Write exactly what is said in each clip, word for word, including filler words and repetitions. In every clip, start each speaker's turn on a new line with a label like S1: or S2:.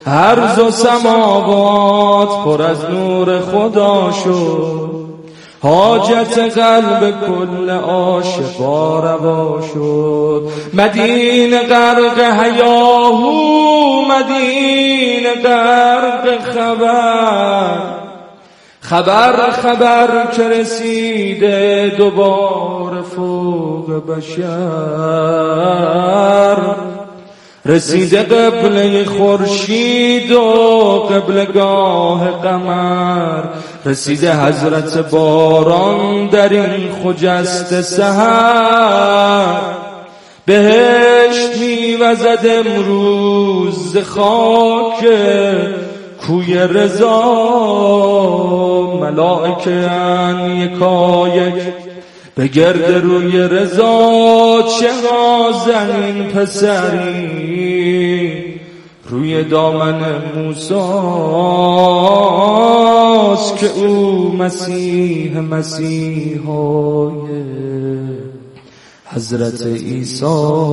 S1: ارض و سماوات پر از نور خدا شد، حاجت قلب کل عاشقا روا شد. مدینه غرق هیاهو، مدینه غرق خبر، خبر خبر که رسیده دوباره فوق بشر. رسیده قبله خورشید و قبلگاه قمر، رسیده حضرت باران در این خجسته سحر. بهشت میوزد امروز ز خاک کوی رضا، ملائکه ان یکایک به گرد روی رضا. چه نازنین پسری روی دامن موسیٰست که او مسیح مسیحای حضرت عیسی.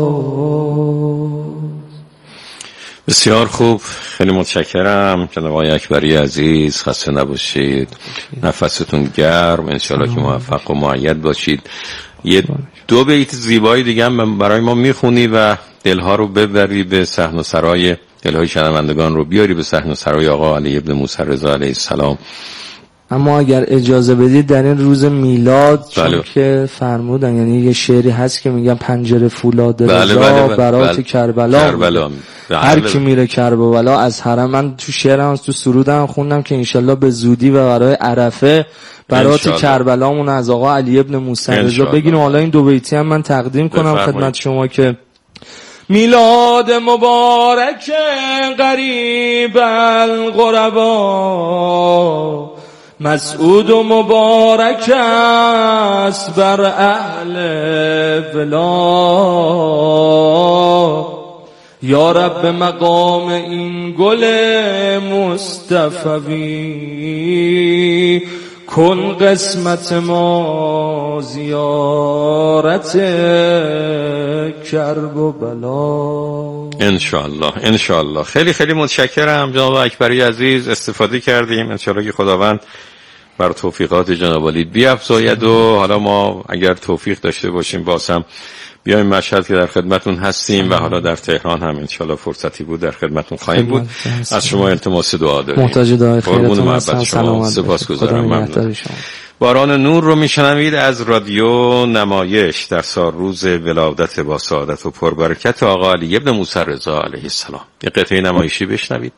S2: بسیار خوب، خیلی متشکرم جناب آقای اکبری عزیز. خسته نباشید، نفستون گرم، انشالله که موفق و مؤید باشید. یه دو بیت زیبایی دیگه هم برای ما میخونی و دلها رو ببری به صحن و سرای، دلهای شنوندگان رو بیاری به صحن و سرای آقا علی ابن موسی رضا علیه السلام.
S1: اما اگر اجازه بدید در این روز میلاد، چون
S2: بله.
S1: که فرمودن، یعنی یه شعری هست که میگن پنجره فولاد رضا،
S2: بله بله بله
S1: برات
S2: بله.
S1: کربلا,
S2: کربلا. بله
S1: هر
S2: بله.
S1: کی میره کربلا از حرم. من تو شعرم تو سرودم خوندم که انشالله به زودی و برای عرفه برات کربلامون از آقا علی ابن موسی رضا بگیریم. حالا این دو بیتی هم من تقدیم کنم خدمت شما که میلاد مبارک غریب الغربا، مسعود و مبارک است بر اهل بلا. یا رب مقام این گل مصطفوی، کن قسمت ما زیارت کرب و بلا.
S2: انشالله انشالله. خیلی خیلی متشکرم جناب اکبری عزیز، استفاده کردیم. انشالله که خداوند بر توفیقات جناب عالی بیفزاید و حالا ما اگر توفیق داشته باشیم بازم بیایم مشهد که در خدمتون هستیم و حالا در تهران هم انشالله فرصتی بود در خدمتون خواهیم بود. از شما التماس دعا داریم.
S1: محتاج دعای خیرتون هستم.
S2: شما سپاسگزارم. ممنون. باران نور رو میشنوید از رادیو نمایش در سالروز ولادت با سعادت و پربرکت آقا علی ابن موسی رضا علیه السلام. یه قطعه نمایشی بشنوید.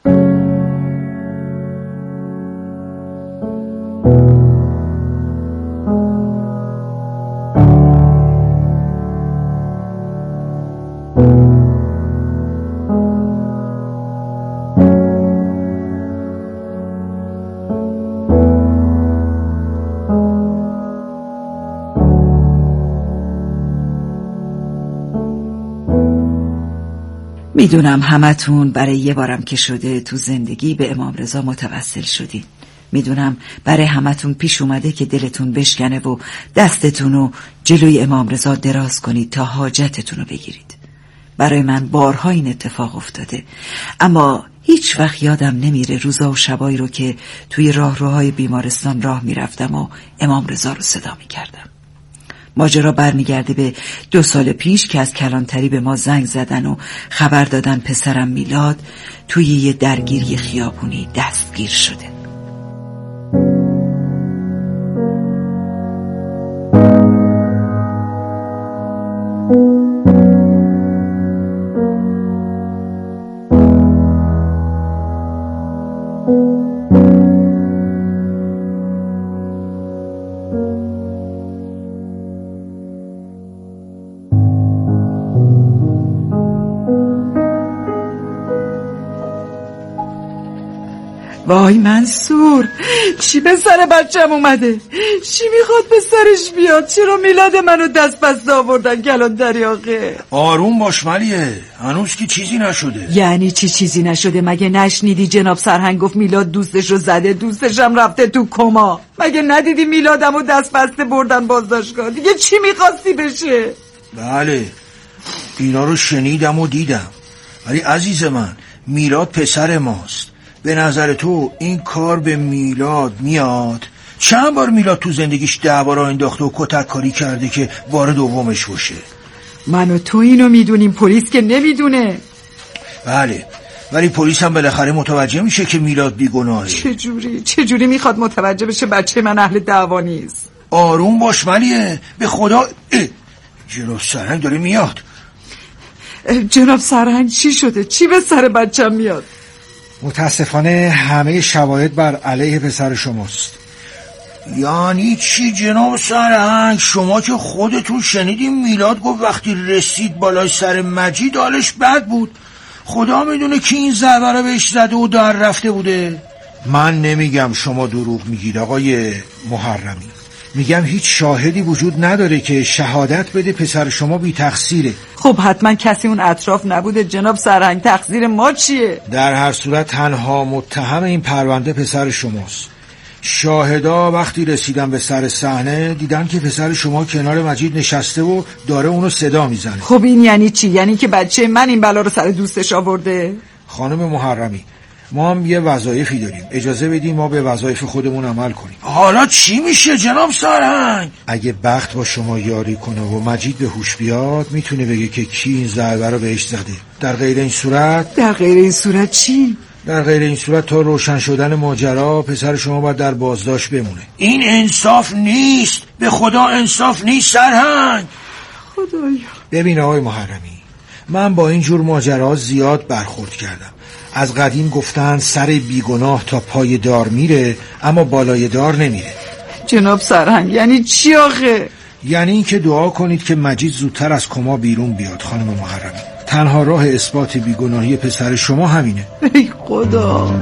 S3: میدونم همتون برای یه بارم که شده تو زندگی به امام رضا متوسل شدین. میدونم برای همتون پیش اومده که دلتون بشکنه و دستتون رو جلوی امام رضا دراز کنید تا حاجتتون رو بگیرید. برای من بارها این اتفاق افتاده، اما هیچ وقت یادم نمیره روزا و شبایی رو که توی راهروهای بیمارستان راه میرفتم و امام رضا رو صدا میکردم. ماجرا برمیگرده به دو سال پیش که از کلانتری به ما زنگ زدن و خبر دادن پسرم میلاد توی یه درگیری خیابونی دستگیر شده. وای منصور، چی به سر بچم اومده؟ چی میخواد به سرش بیاد؟ چرا میلاد منو دست بسته آوردن کلانتری آخه؟
S4: آروم باش ملیه، هنوز که چیزی نشده.
S3: یعنی چی چیزی نشده؟ مگه نشنیدی جناب سرهنگ گفت میلاد دوستش رو زده، دوستش هم رفته تو کما؟ مگه ندیدی میلادمو دست بسته بردن بازداشتگاه؟ دیگه چی میخواستی بشه؟
S4: بله اینا رو شنیدم و دیدم، ولی عزیز من میلاد پسر ماست. به نظر تو این کار به میلاد میاد؟ چند بار میلاد تو زندگیش دعوا را انداخته و کتک کاری کرده که بار دومش باشه.
S3: من و تو اینو میدونیم، پلیس که نمیدونه.
S4: بله، ولی پلیس هم بالاخره متوجه میشه که میلاد بیگناهه.
S3: چجوری؟ چجوری میخواد متوجه بشه بچه من اهل دعوا نیست؟
S4: آروم باش ملیه، به خدا. جناب سرهنگ داره میاد.
S3: جناب سرهنگ چی شده؟ چی به سر بچم میاد؟
S5: متاسفانه همه شواهد بر علیه پسر شماست.
S4: یعنی چی جناب سرهنگ؟ شما که خودتون شنیدیم میلاد گفت وقتی رسید بالای سر مجید حالش بد بود. خدا میدونه کی این ضربه رو بهش زده و در رفته بوده.
S5: من نمیگم شما دروغ میگید آقای محرمی، میگم هیچ شاهدی وجود نداره که شهادت بده پسر شما بی تقصیره.
S3: خب حتما کسی اون اطراف نبوده جناب سرهنگ، تقصیر ما چیه؟
S5: در هر صورت تنها متهم این پرونده پسر شماست. شاهدا وقتی رسیدن به سر صحنه دیدن که پسر شما کنار مجید نشسته و داره اونو صدا میزنه.
S3: خب این یعنی چی؟ یعنی که بچه من این بلا رو سر دوستش آورده؟
S5: خانم محرمی، ما هم یه وظایفی داریم، اجازه بدیم ما به وظایف خودمون عمل کنیم.
S4: حالا چی میشه جناب سرهنگ؟
S5: اگه بخت با شما یاری کنه و مجید به هوش بیاد میتونه بگه که کی این ضربه رو بهش زده. در غیر این صورت
S3: در غیر این صورت چی؟
S5: در غیر این صورت تا روشن شدن ماجرا پسر شما باید در بازداشت بمونه.
S4: این انصاف نیست، به خدا انصاف نیست سرهنگ.
S3: خدایا.
S5: ببین آقای محرمی، من با این جور ماجرا زیاد برخورد کردم. از قدیم گفتن سر بیگناه تا پای دار میره اما بالای دار نمیره.
S3: جناب سرهنگ یعنی چی آخه؟
S5: یعنی این که دعا کنید که مجید زودتر از کما بیرون بیاد خانم محرمی. تنها راه اثبات بیگناهی پسر شما همینه.
S3: ای خدا.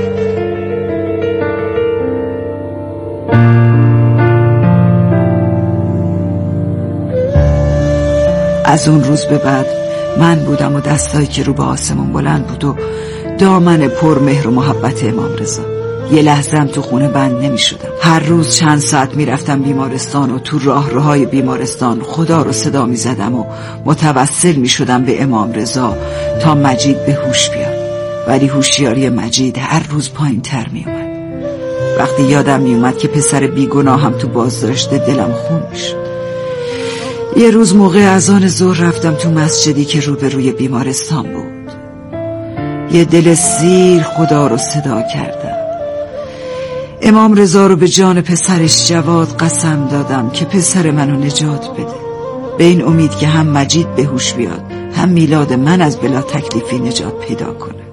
S3: از اون روز به بعد من بودم و دستایی که رو به آسمون بلند بود و دامن پر مهر و محبت امام رضا. یه لحظه هم تو خونه بند نمی شدم. هر روز چند ساعت می رفتم بیمارستان و تو راه راهای بیمارستان خدا رو صدا می زدم و متوسل می شدم به امام رضا تا مجید به هوش بیاد. ولی هوشیاری مجید هر روز پایین تر می اومد. وقتی یادم می اومد که پسر بیگناه هم تو بازداشته دلم خون می شد. یه روز موقع اذان ظهر رفتم تو مسجدی که روبروی بیمارستان بود. یه دل سیر خدا رو صدا کردم. امام رضا رو به جان پسرش جواد قسم دادم که پسر منو نجات بده، به این امید که هم مجید به هوش بیاد هم میلاد من از بلا تکلیفی نجات پیدا کنه.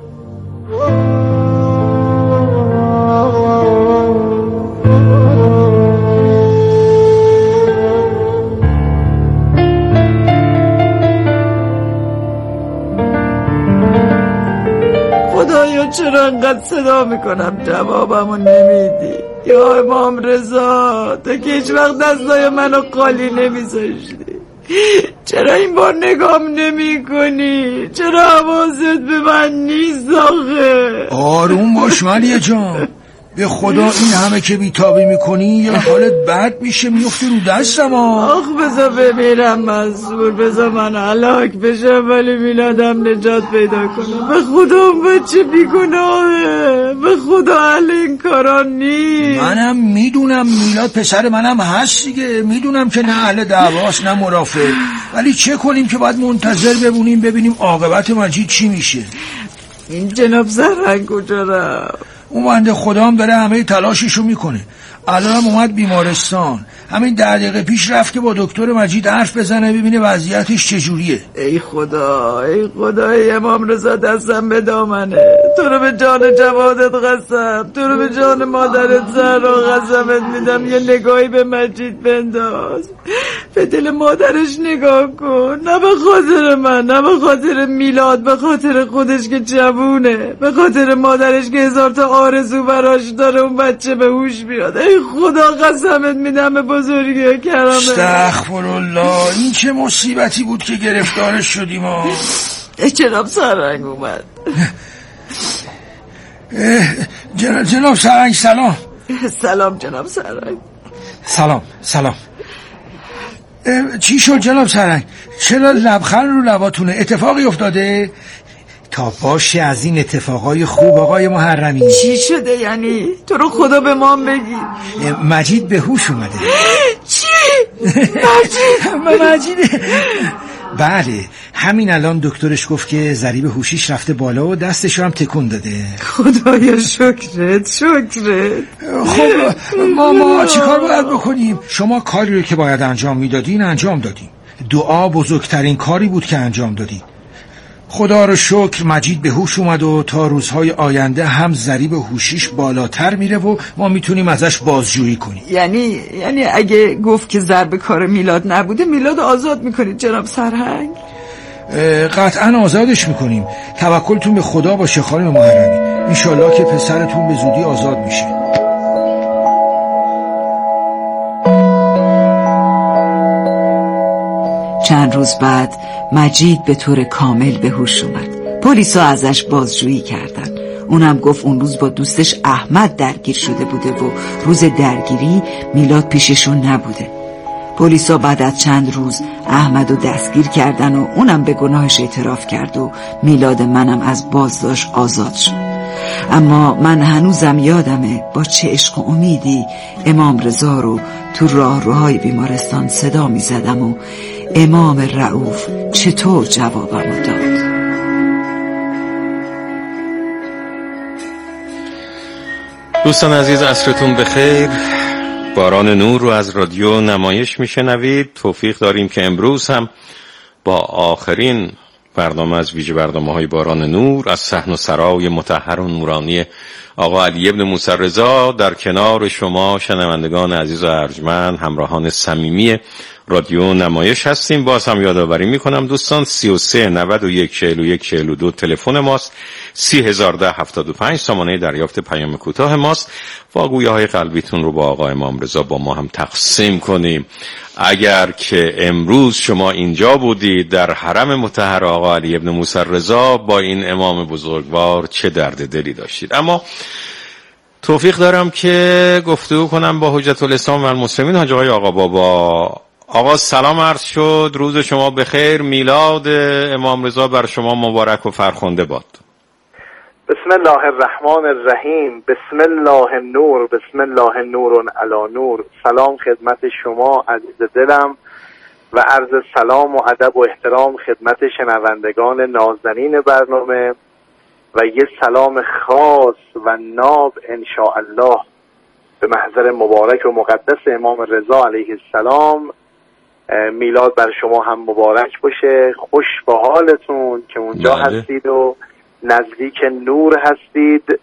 S3: خدایا چرا انقدر صدا میکنم جوابمو نمیدی؟ یا امام رضا تو که هیچ وقت دستای منو خالی نمیذاشتی، چرا این بار نگام نمی کنی؟ چرا حواست به من نیست آخه؟
S4: آروم باش ملیه جان، به خدا این همه که بیتابی میکنی یا حالت بد میشه میفته رو دستم.
S3: آخ بذار بمیرم منصور، بذار من هلاک بشم ولی میلادم نجات پیدا کنم. به خدا اون بچه بیگناهه، به خدا اهل این کارا نیست.
S4: منم میدونم میلاد پسر منم هست دیگه، میدونم که نه اهل دعواست نه مرافع، ولی چه کنیم که باید منتظر بمونیم ببینیم عاقبت مجید چی میشه.
S3: این جناب سرهنگ کجا رفت؟
S4: اون بنده خدا هم داره همه تلاششو میکنه. الان هم اومد بیمارستان، همین ده دقیقه پیش رفت که با دکتر مجید حرف بزنه ببینه وضعیتش چجوریه.
S3: ای خدا، ای خدا، ای امام رضا دستم به دامنه، تو رو به جان جوادت قسم، تو رو به جان مادرت زهرا قسمت میدم یه نگاهی به مجید بنداز، به دل مادرش نگاه کن، نه به خاطر من، نه به خاطر میلاد، به خاطر خودش که جوونه، به خاطر مادرش که هزار تا آرزو براش داره اون بچه به هوش بیاد. ای خدا قسمت میدم به بزرگی و کرامت.
S4: استغفرالله، این چه مصیبتی بود که گرفتارش شدیم ها.
S3: جناب سرهنگ اومد.
S4: جناب, جناب سرهنگ سلام.
S3: سلام جناب سرهنگ.
S5: سلام سلام.
S4: چی شد جناب سرهنگ؟ چرا لبخند رو لباتونه؟ اتفاقی افتاده؟
S5: تا باشه از این اتفاقای خوب آقای محرمی.
S3: چی شده یعنی؟ تو رو خدا به ما بگی.
S5: مجید به هوش اومده.
S3: چی؟ مجید
S5: مجید بله، همین الان دکترش گفت که ضریب هوشیش رفته بالا و دستش هم تکون داده.
S3: خدایا شکرت شکرت.
S5: خب ما ما چیکار باید بکنیم؟ شما کاری رو که باید انجام میدادین انجام دادین. دعا بزرگترین کاری بود که انجام دادین. خدا رو شکر مجید به هوش اومد و تا روزهای آینده هم ضریب هوشیش بالاتر میره و ما میتونیم ازش بازجویی کنیم.
S3: یعنی یعنی اگه گفت که ضرب کار میلاد نبوده، میلاد آزاد میکنید جناب سرهنگ؟
S5: قطعا آزادش میکنیم. توکلتون به خدا باشه خانم محرمی. انشالله که پسرتون به زودی آزاد میشه.
S3: چند روز بعد مجید به طور کامل به هوش اومد. پلیسا ازش بازجویی کردن. اونم گفت اون روز با دوستش احمد درگیر شده بوده و روز درگیری میلاد پیششون نبوده. پلیسا بعد از چند روز احمدو دستگیر کردن و اونم به گناهش اعتراف کرد و میلاد منم از بازداشت آزاد شد. اما من هنوزم یادمه با چه عشق و امیدی امام رضا رو تو راه روهای بیمارستان صدا می زدم و امام رؤوف چطور جوابمو داد.
S2: دوستان عزیز، عصرتون بخیر. باران نور رو از رادیو نمایش میشنوید. توفیق داریم که امروز هم با آخرین برنامه از ویژه برنامه های باران نور از صحن و سرای مطهر و نورانی آقا علی ابن موسی رضا در کنار شما شنوندگان عزیز و ارجمند همراهان صمیمی رادیو نمایش هستیم. باز هم یادآوری میکنم دوستان سی و سه نود و یک چهل و یک چهل و دو تلفن ماست، سی هزار ده هفتاد و پنج سامانه دریافت پیام کوتاه ماست. واگویه های قلبیتون رو با آقا امام رضا با ما هم تقسیم کنیم. اگر که امروز شما اینجا بودید در حرم مطهر آقا علی ابن موسی رضا با این امام بزرگوار چه درد دلی داشتید. اما توفیق دارم که گفتگو کنم با حجت الاسلام و المسلمین حاج آقای آقا بابا. آقا سلام عرض شد، روز شما بخیر، میلاد امام رضا بر شما مبارک و فرخنده باد.
S6: بسم الله الرحمن الرحیم، بسم الله النور، بسم الله نور علی نور. سلام خدمت شما عزیز دلم و عرض سلام و ادب و احترام خدمت شنوندگان نازنین برنامه و یه سلام خاص و ناب انشاءالله به محضر مبارک و مقدس امام رضا علیه السلام. میلاد بر شما هم مبارک باشه. خوش به حالتون که اونجا بله. هستید و نزدیک نور هستید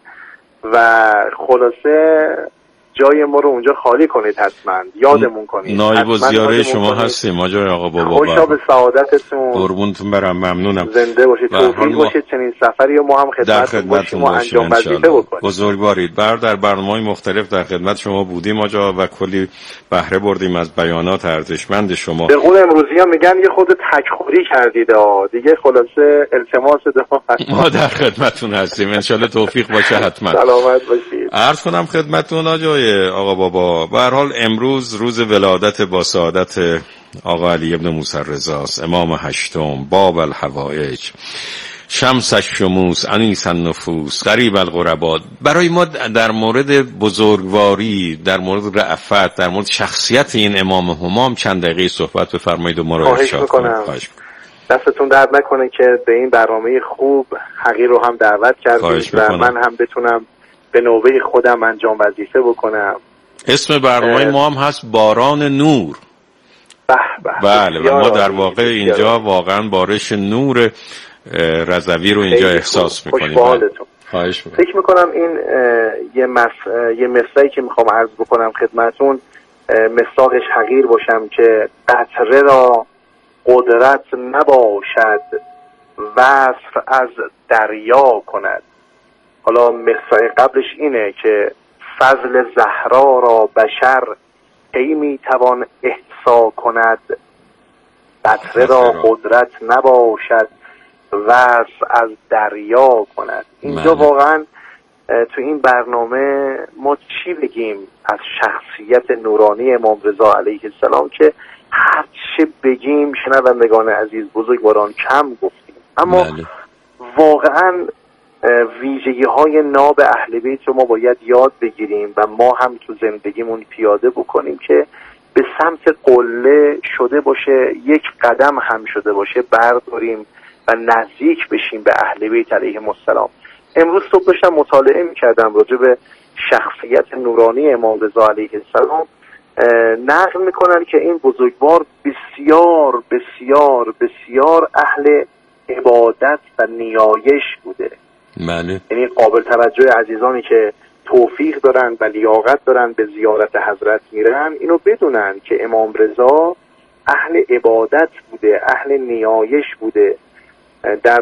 S6: و خلاصه جای ما رو اونجا خالی کنید، حتما یادمون کنید.
S2: نایب و زیاره شما هستیم آجای آقا بابا.
S6: خوشا به سعادتتون،
S2: قربونتون برم، ممنونم.
S6: زنده باشید، توفیق باشید چنین سفری و ما هم خدمتتون باشیم و انجام وظیفه بکنیم.
S2: بزرگوارید. بر در برنامه‌های مختلف در خدمت شما بودیم آجا و کلی بهره بردیم از بیانات ارزشمند شما.
S6: به قول امروزی ها میگن یه خود تکخوری کردید دیگه. خلاصه التماس دعا
S2: ما در خدمتتون هستیم، ان شاء الله توفیق باشه حتما.
S6: سلامت باشید.
S2: عرض کنم خدمتتون آجای آقا بابا، به هر حال امروز روز ولادت با سعادت آقا علی ابن موسی رضا است، امام هشتم، باب الحوائج، شمس الشموس، انیس النفوس، غریب الغربا. برای ما در مورد بزرگواری، در مورد رأفت، در مورد شخصیت این امام همام چند دقیقه صحبت بفرمایید و ما رو ارشاد کنید.
S6: دستتون درد نکنه که به این برنامه خوب حقیر رو هم دعوت کردید و من هم بتونم به نوبه خودم انجام وظیفه بکنم.
S2: اسم برنامه ما هم هست باران نور.
S6: به به.
S2: بله و ما در واقع اینجا واقعا بارش نور رضوی رو اینجا احساس میکنیم. خواهش میکنم.
S6: فکر میکنم این یه مس... یه مثالی که میخوام عرض بکنم خدمتون مثالش حقیر باشم که قطره را قدرت نباشد وصف از دریا کند. حالا مثال قبلش اینه که فضل زهرا را بشر کی میتوان احصا کند، قطره را قدرت نباشد وصف از دریا کند. اینجا واقعا تو این برنامه ما چی بگیم از شخصیت نورانی امام رضا علیه السلام که هر چه بگیم شنوندگان عزیز بزرگواران کم گفتیم. اما بله. واقعا ویژگی های ناب اهل بیت رو ما باید یاد بگیریم و ما هم تو زندگیمون پیاده بکنیم که به سمت قله شده باشه، یک قدم هم شده باشه برداریم و نزدیک بشیم به اهل بیت علیهم السلام. امروز صبح داشتم مطالعه میکردم راجع به شخصیت نورانی امام رضا علیه السلام. نقل میکنن که این بزرگوار بسیار بسیار بسیار اهل عبادت و نیایش بوده.
S2: بله.
S6: یعنی قابل توجه عزیزانی که توفیق دارن و لیاقت دارن به زیارت حضرت میرن اینو بدونن که امام رضا اهل عبادت بوده، اهل نیایش بوده. در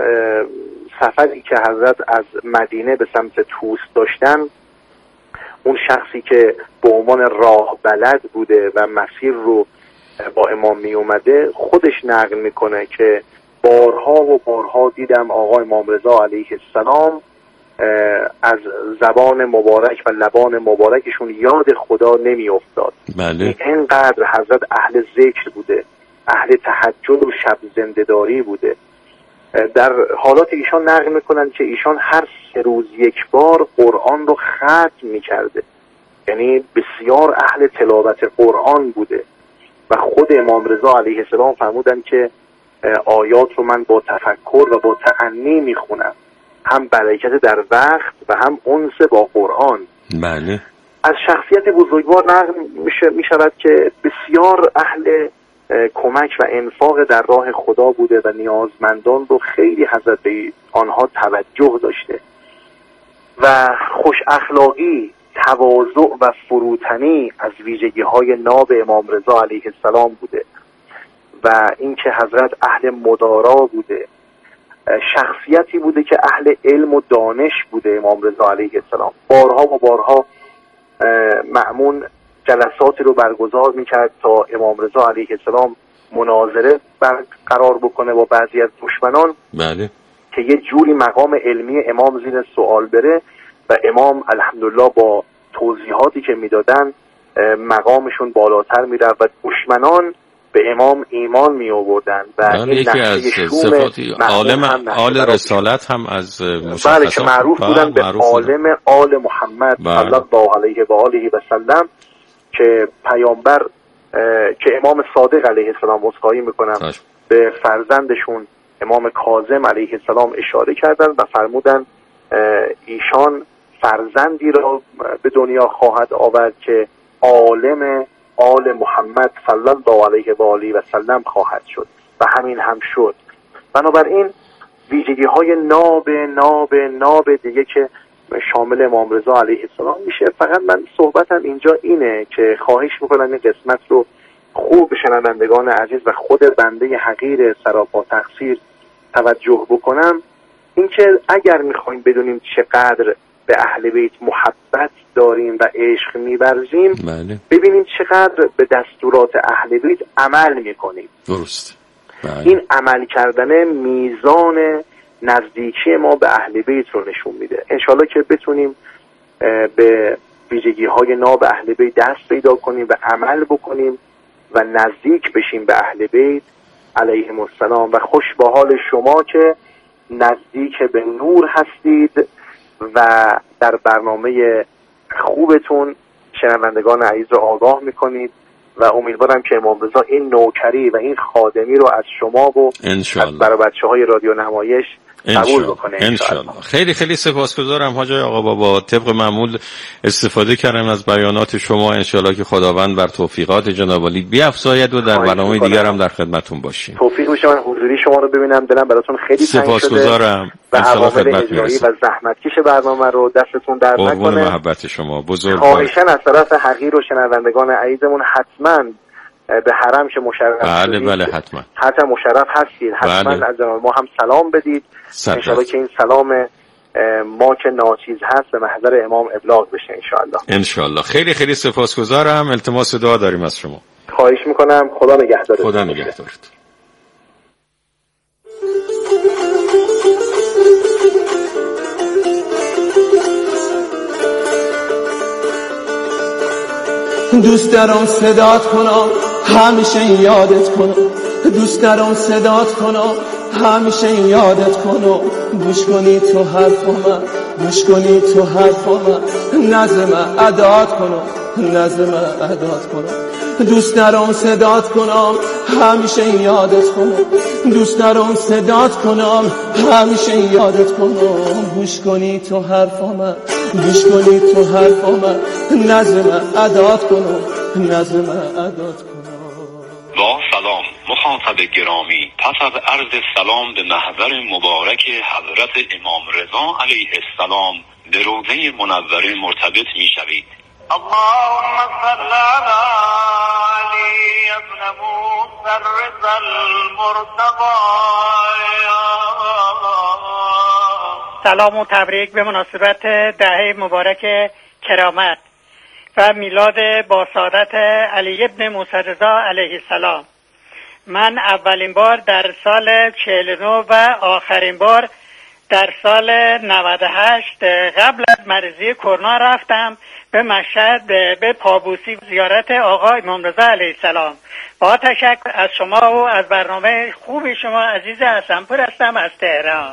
S6: سفری که حضرت از مدینه به سمت طوس داشتن، اون شخصی که به عنوان راه بلد بوده و مسیر رو با امام می اومده خودش نقل میکنه که بارها و بارها دیدم آقا امام رضا علیه السلام از زبان مبارک و لبان مبارکشون یاد خدا نمی افتاد.
S2: بله.
S6: اینقدر حضرت اهل ذکر بوده، اهل تهجد و شب زنده‌داری بوده. در حالات ایشان نقل میکنن که ایشان هر سه روز یک بار قرآن رو ختم میکرده، یعنی بسیار اهل تلاوت قرآن بوده و خود امام رضا علیه السلام فرمودن که آیات رو من با تفکر و با تأنی میخونم، هم برکت در وقت و هم انس با قرآن.
S2: بله.
S6: از شخصیت بزرگوار نقل میشود که بسیار اهل کمک و انفاق در راه خدا بوده و نیازمندان رو خیلی حضرت به آنها توجه داشته و خوش اخلاقی، تواضع و فروتنی از ویژگی های ناب امام رضا علیه السلام بوده و اینکه حضرت اهل مدارا بوده. شخصیتی بوده که اهل علم و دانش بوده امام رضا علیه السلام. بارها و بارها مأمون جلساتی رو برگزار میکرد تا امام رضا علیه السلام مناظره برقرار بکنه با بعضی از دشمنان.
S2: بله.
S6: که یه جوری مقام علمی امام زیر سوال بره و امام الحمدلله با توضیحاتی که میدادن مقامشون بالاتر میره و دشمنان به امام ایمان می آوردن و این
S2: یکی از صفاتی عالم آل رسالت هم از مشخصات
S6: بله که معروف بودن به عالم آل محمد صلی الله علیه و آله و سلم، که پیامبر که امام صادق علیه السلام عذرخواهی میکنم به فرزندشون امام کاظم علیه السلام اشاره کردن و فرمودن ایشان فرزندی را به دنیا خواهد آورد که عالم آل محمد صلی الله علیه و آله و سلم خواهد شد و همین هم شد. بنابراین ویژگی های ناب ناب ناب دیگه که شامل امام رضا علیه السلام میشه. فقط من صحبتم اینجا اینه که خواهش میکنم این قسمت رو خوب شنوندگان عزیز و خود بنده حقیر سراپا تقصیر توجه بکنم، اینکه اگر میخوایم بدونیم چقدر به اهل بیت محبت داریم و عشق می‌ورزیم،
S2: بله.
S6: ببینیم چقدر به دستورات اهل بیت عمل میکنیم.
S2: درست. بله.
S6: این عمل کردن میزان نزدیکی ما به اهل بیت رو نشون میده. انشالله که بتونیم به ویژگی های ناب اهل بیت دست پیدا کنیم و عمل بکنیم و نزدیک بشیم به اهل بیت علیهم السلام. و خوش به حال شما که نزدیک به نور هستید و در برنامه خوبتون شنوندگان عزیز رو آگاه میکنید و امیدوارم که امام رضا این نوکری و این خادمی رو از شما و از برای بچه های رادیو نمایش قبول بکنه
S2: انشالله. خیلی خیلی سپاسگزارم حاج آقا بابا. طبق معمول استفاده کردم از بیانات شما. انشالله که خداوند بر توفیقات جناب عالی بیفزاید و در برنامه دیگر هم در خدمتتون باشیم.
S6: توفیق بشه من حضوری شما رو ببینم، دلم براتون خیلی تنگ شده.
S2: سپاسگزارم.
S6: و عوامل اجرایی و زحمتکش برنامه رو دستتون درد نکنه.
S2: قربون محبت شما بزرگ.
S6: خواهشاً از طرف حقیر و شنوندگان عزیزمون حتماً به حرم که مشرف
S2: بله بله حتما
S6: حتما مشرف هستید، حتما بله. از ما هم سلام بدید انشاءالله که این سلام ما که ناچیز هست به محضر امام ابلاغ بشه انشاءالله.
S2: انشاءالله. خیلی خیلی سپاسگزارم. التماس دعا داریم از شما.
S6: خواهش میکنم. خدا نگهدارت.
S2: خدا نگهدارت.
S7: دوست دارم صدات کنم همیشه یادت کنم، دوست دارم صدات کنم همیشه یادت کنم گوش کنی تو حرف من گوش کنی تو حرف من نظم ادات کنم نظم ادات کنم دوست دارم صدات کنم همیشه یادت کنم دوست دارم صدات کنم همیشه یادت کنم گوش کنی تو حرف من گوش کنی تو حرف من نظم ادات کنم نظم ادات کنم.
S8: با سلام مخاطب گرامی، پس از عرض سلام به محضر مبارک حضرت امام رضا علیه السلام به روضه منوره مرتبط می شوید. اللهم صل علی علی ابن موسی الرضا المرتضی.
S9: سلام و تبریک به مناسبت دهه مبارک کرامت و میلاد با سعادت علی ابن موسی رضا علیه السلام. من اولین بار در سال چهل و نه و آخرین بار در سال نود و هشت قبل از مریضی کرونا رفتم به مشهد به پابوسی زیارت آقا امام رضا علیه السلام. با تشکر از شما و از برنامه خوبی شما. عزیز حسنپور هستم از تهران.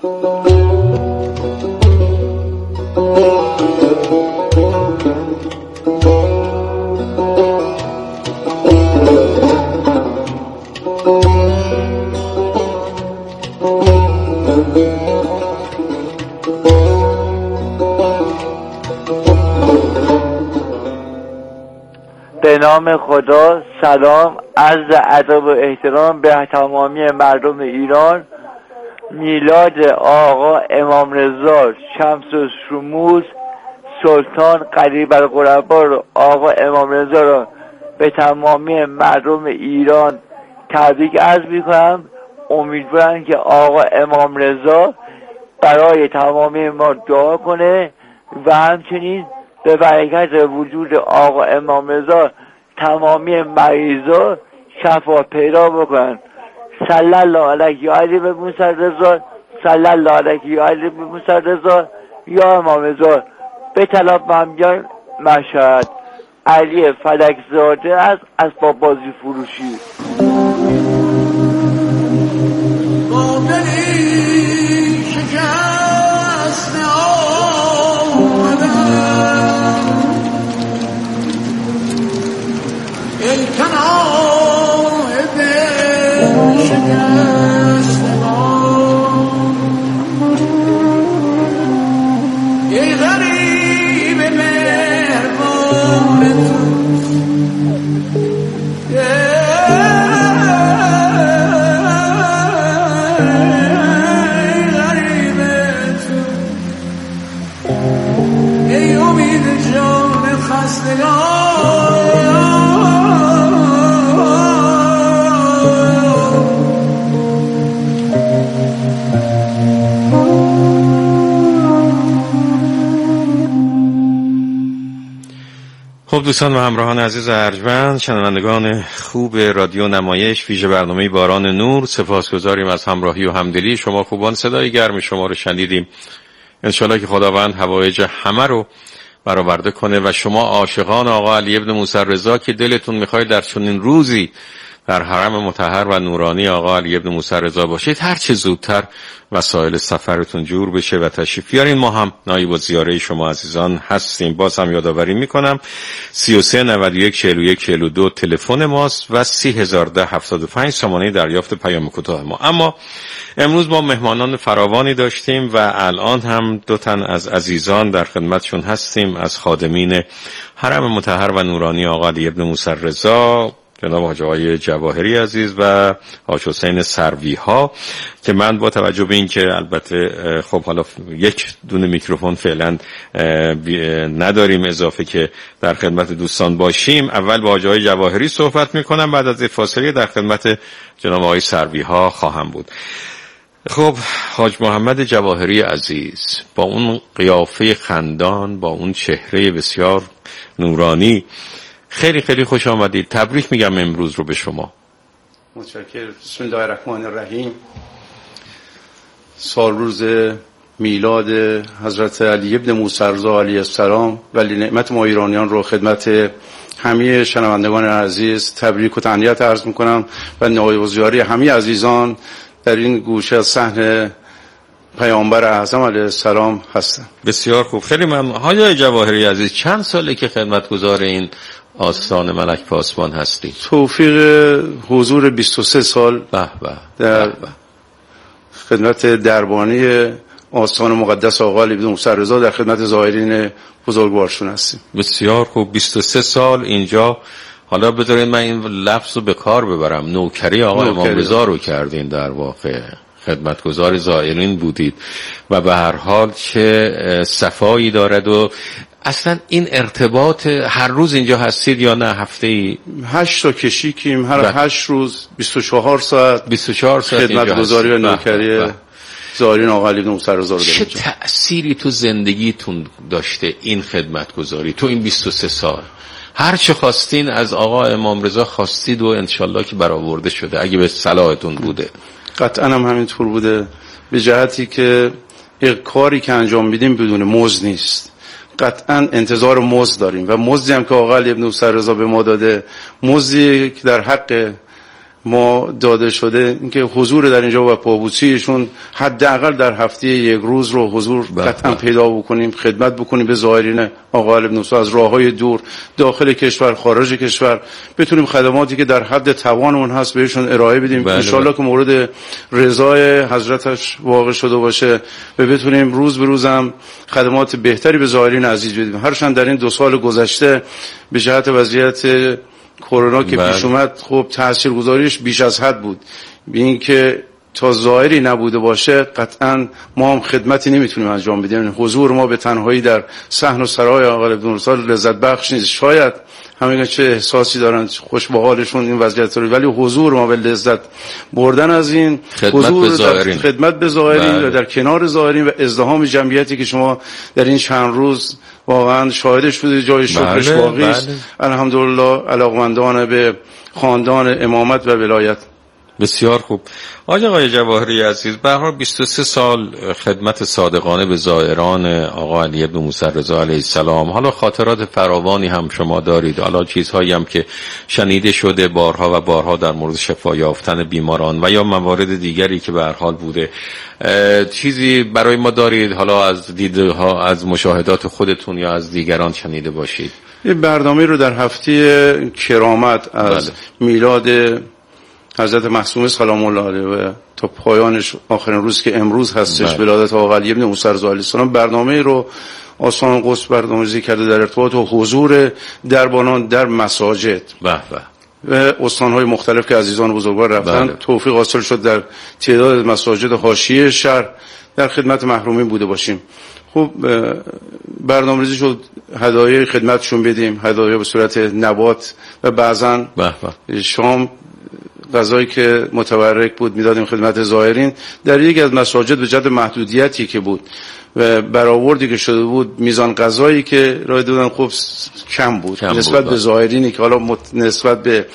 S10: به نام خدا. سلام، عرض ادب و احترام به تمامی مردم ایران. میلاد آقا امام رضا شمس الشموس سلطان قریب القربا آقا امام رضا را به تمامی مردم ایران تبریک عرض میکنم. امیدوارم که آقا امام رضا برای تمامی ما دعا کنه و همچنین به برکت وجود آقا امام رضا تمامی مریضا شفا پیدا بکنن. صلی الله علیه و آله به موسی رضا، صلی الله علیه و آله به موسی رضا. یا امام رضا به طلب مهمیان مشهد. علی فلک زاده از اسباب بازی فروشی.
S2: خب دوستان و همراهان عزیز ارجمند، شنوندگان خوب رادیو نمایش ویژه برنامه باران نور، سپاسگزاریم از همراهی و همدلی شما خوبان. صدای گرم شما رو شنیدیم. انشالله که خداوند حوایج همه رو برآورده کنه و شما عاشقان آقا علی ابن موسی رضا که دلتون میخواد در چنین روزی در حرم مطهر و نورانی آقا علی ابن موسی رضا باشید، هر چه زودتر وسایل سفرتون جور بشه و تشریف بیارین. ما هم نایب الزیاره شما عزیزان هستیم. باز هم یادآوری میکنم سی و سه نود و یک چهل و یک چهل و دو تلفن ماست و سی هزار ده هفتاد و پنج سامانه دریافت پیام کوتاه ما. اما امروز ما مهمانان فراوانی داشتیم و الان هم دو تن از عزیزان در خدمتشون هستیم، از خادمین حرم مطهر و نورانی آقا علی ابن موسی رضا، جناب حاج آقای جواهری عزیز و حاج حسین سروی ها، که من با توجه به این که البته خب حالا یک دونه میکروفون فعلا نداریم اضافه که در خدمت دوستان باشیم، اول با حاج آقای جواهری صحبت میکنم، بعد از فاصله در خدمت جناب آقای سروی ها خواهم بود. خب حاج محمد جواهری عزیز، با اون قیافه خندان، با اون چهره بسیار نورانی، خیلی خیلی خوش آمدید. تبریک میگم امروز رو به شما.
S11: متشکرم. بسم الله الرحمن الرحیم. سال روز میلاد حضرت علی ابن موسی رضا علیه السلام ولی نعمت ما ایرانیان رو خدمت همه شنوندگان عزیز تبریک و تهنیت عرض میکنم و نایب الزیاره همه عزیزان در این گوشه از صحن پیامبر اعظم علیه السلام هستم.
S2: بسیار خوب، خیلی ممنون. حاج جواهری عزیز، چند ساله که خدمتگزار این آستان ملک پاسبان هستی؟
S11: توفیق حضور بیست و سه سال
S2: به به
S11: در
S2: به.
S11: خدمت دربانی آستان مقدس آقا علی بن موسی رضا در خدمت زائرین بزرگوارشون هستیم.
S2: بسیار خوب، بیست و سه سال اینجا. حالا بذارید من این لفظ رو به کار ببرم، نوکری آقا امام رضا رو کردین، در واقع خدمتگزار زائرین بودید و به هر حال چه صفایی دارد. و اصلا این ارتباط هر روز اینجا هستید یا نه هفته
S11: هشت تا کشیکیم، هر هشت روز بیست و چهار ساعت
S2: بیست و چهار ساعت
S11: خدمتگزاری و نوکری زائرین آقا علی بن موسی رضا رو
S2: چه تأثیری تو زندگیتون داشته این خدمتگزاری تو این بیست و سه سال؟ هر چه خواستین از آقا امام رضا خواستید و انشالله که برآورده شده اگه به صلاحتون بوده.
S11: قطعا هم همینطور بوده، به جهتی که کاری که انجام میدیم بدون مزد نیست. قطعا انتظار مزد داریم و مزدی هم که آقا علی بن موسی رضا به ما داده، مزدی که در حق ما داده شده، اینکه حضور در اینجا و پابوسیشون حداقل در هفته یک روز رو حضور قطعا پیدا بکنیم، خدمت بکنیم به زائرین آقا علی بن موسی از راههای دور، داخل کشور، خارج کشور، بتونیم خدماتی که در حد توانمون هست بهشون ارائه بدیم. ان شاءالله که مورد رضای حضرتش واقع شده باشه و بتونیم روز به روزم خدمات بهتری به زائرین عزیز بدیم. هرچند در این دو سال گذشته به جهت وضعیت کرونا که پیش اومد، خب تاثیرگذاریش بیش از حد بود، به این که تا ظاهری نبوده باشه قطعا ما هم خدمتی نمیتونیم انجام بدیم. حضور ما به تنهایی در صحن و سرای آقا علی بن موسی لذت بخش نیست. شاید همین چه احساسی دارن، خوش به حالشون این وضعیت رو، ولی حضور ما به لذت بردن از این حضور در خدمت به زائرین و در کنار زائرین و ازدحام جمعیتی که شما در این چند روز واقعا شاهدش بودید، جای شکرش باقی است. الحمدلله علاقمندان به خاندان امامت و ولایت.
S2: بسیار خوب. آقای آقای جواهری عزیز، به هر حال بیست و سه سال خدمت صادقانه به زائران آقا علی بن موسی رضا علیه السلام، حالا خاطرات فراوانی هم شما دارید، حالا چیزهایی هم که شنیده شده بارها و بارها در مورد شفا یافتن بیماران و یا موارد دیگری که به هر حال بوده. چیزی برای ما دارید حالا از دیدها، از مشاهدات خودتون یا از دیگران شنیده باشید؟
S11: این برنامه رو در هفته کرامت از بله. میلاد حضرت معصومه سلام الله علیه و تا پایانش آخرین روز که امروز هستش ولادت آقا علی بن موسی رضا علیه السلام، برنامه رو آستان قدس برنامه‌ریزی کرده در ارتباط و حضور دربانان در مساجد
S2: به به
S11: و استان‌های مختلف که عزیزان بزرگوار رفتن. بله. توفیق حاصل شد در تعداد مساجد حاشیه شهر در خدمت محرومین بوده باشیم. خب برنامه‌ریزی شد هدایای خدمتشون بدیم، هدایا به صورت نبات و بعضاً شام غذایی که متبرک بود میدادیم خدمت زائرین. در یک از مساجد به جهت محدودیتی که بود و برآوردی که شده بود، میزان غذایی که راه دادن خب کم بود کم نسبت بود به زائرینی که حالا مت... نسبت به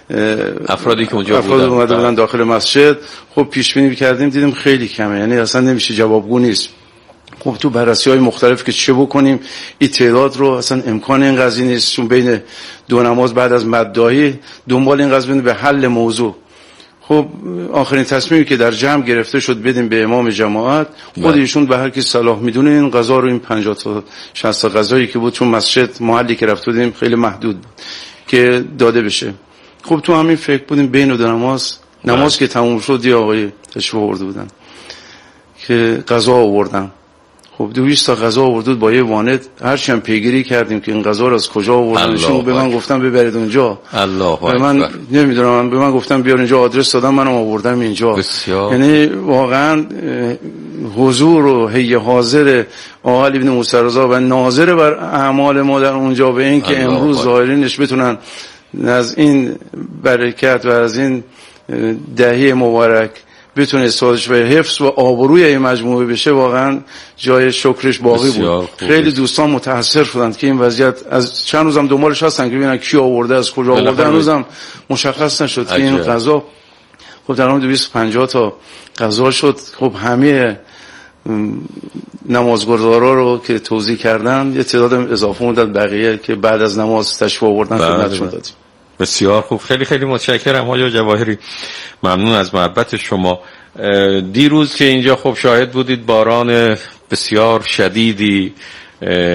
S2: افرادی که اونجا
S11: افراد بودن اومده بودن داخل مسجد، خب پیش بینی کردیم دیدیم خیلی کمه، یعنی اصلا نمیشه جوابگو نیست. خب تو بررسی‌های مختلف که چه بکنیم این تعداد رو اصلا امکان این قضیه نیست، چون بین دو نماز بعد از مدعی دنبال این قضیه به حل موضوع. خب آخرین تصمیمی که در جمع گرفته شد بدیم به امام جماعت، خود ایشون به هر کی صلاح میدونه این غذا رو، این پنجاه تا شصت تا غذایی که بود، چون مسجد محلی که رفت بودیم خیلی محدود بود که داده بشه. خب تو همین فکر بودیم بین دو نماز نماز که تموم شد یه آقای تشریف آورده بودن که غذا آوردن. خب دویست تا غذا آوردود با یه وانت، هرچی هم پیگیری کردیم که این غذا رو از کجا آوردنشون، به من گفتن ببرید اونجا.
S2: الله
S11: به من نمیدونم، به من گفتن بیار اینجا، آدرس دادم، منم آوردم اینجا.
S2: بسیار.
S11: یعنی واقعا حضور و هی حاضر آقا علی بن موسی رضا و ناظر بر اعمال ما در اونجا به این که امروز ظاهرینش بتونن از این برکت و از این دهی مبارک بتونه استفادهش و حفظ و آبروی این مجموعه بشه، واقعا جای شکرش باقی بود. خیلی دوستان متاثر شدند که این وضعیت، از چند روزم دنبالش هستن که ببینن کی آورده، از کجا آورده، هنوزم مشخص نشد که این غذا. خب در اون دویست و پنجاه تا غذا شد. خب همه نمازگزارا رو که توضیح کردن یه تعداد اضافه موندن بقیه که بعد از نماز تشریف آوردن خدمتشون دادیم.
S2: بسیار خوب، خیلی خیلی متشکرم آقای جواهری، ممنون از محبت شما. دیروز که اینجا خب شاهد بودید باران بسیار شدیدی